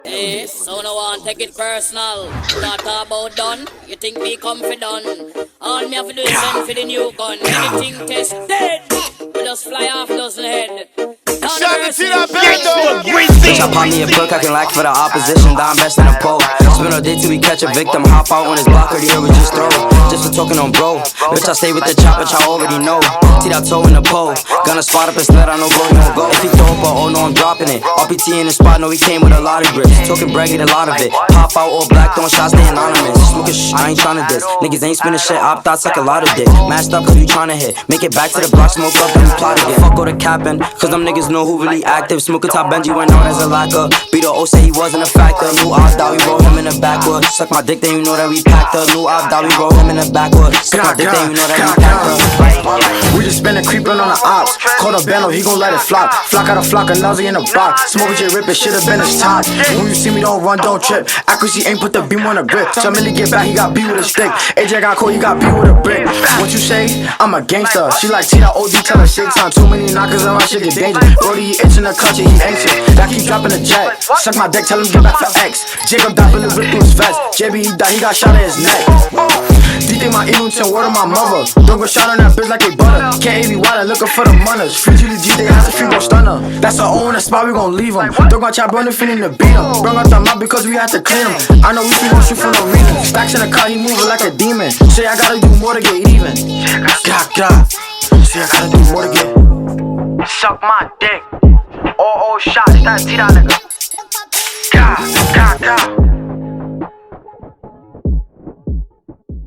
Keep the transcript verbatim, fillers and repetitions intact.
Hey, so no one take it personal. Not about done. You think me confident? All me have to do is send for the new gun. Anything test dead. We just fly off dozen head. Shout out to that band. Bitch, I pop me a book, I can lack for the opposition. Dime best in a pole. Spin all day till we catch a victim. Hop out on his block, or the air we just throw. Just for talking on bro. Bitch, I stay with the chop, which I already know. Teed out toe in the pole. Gonna spot up instead, I know go, no go. If he throw up, oh no, I'm dropping it. R P T in the spot, no, he came with a lot of grips. Talking brag, get a lot of it. Pop out all black, throwing shots, they anonymous. Smoking sh, I ain't tryna diss. Niggas ain't spinning shit, op thoughts like a lot of dick. Mashed up cause we tryna hit. Make it back to the block, smoke up, then we plot again. Fuck all the capping, cause them niggas know who really active. Smoking top Benji went out as a locker. Beat the O say he wasn't a factor. New op that we roll him in the backwood. Suck my dick, then you know that we packed up. New op that we roll him in the backwood. Suck my dick, then you know that we packed up. We just spinning creepin' on the ops. Call the bando, he gon' let it flop. Flock out a flock, a nausea in a box. Smoke with your rip, it should've been his top. When you see me, don't run, don't trip. Accuracy ain't put the beam on the grip. Tell me to get back, he got beat with a stick. A J got cold, he got beat with a brick. What you say? I'm a gangster. She like T, that O D, tell her shit time. Too many knockers on my shit get dangerous. Brody, he itching the clutch, he anxious. That keep dropping the jet. Suck my dick, tell him get back for X. Jacob died, Billy ripped through his vest. J B, he died, he got shot in his neck. D think my Eagleton, word of my mother. Don't go shot on that bitch like a butter. K A B wild, looking for the mothers. Free G D G, they have to free gon' stunner. That's our own, the spot, we gon' leave him. Don't go chop on the feeling to beat him. Bring out the mop because we had to clean him. I know we free gon' shoot for no reason. Stacks in the car, he moving like a demon. Say I gotta do more to get even. God, God. Say I gotta do more to get. Suck my dick. Oh, oh, shots, that T that nigga.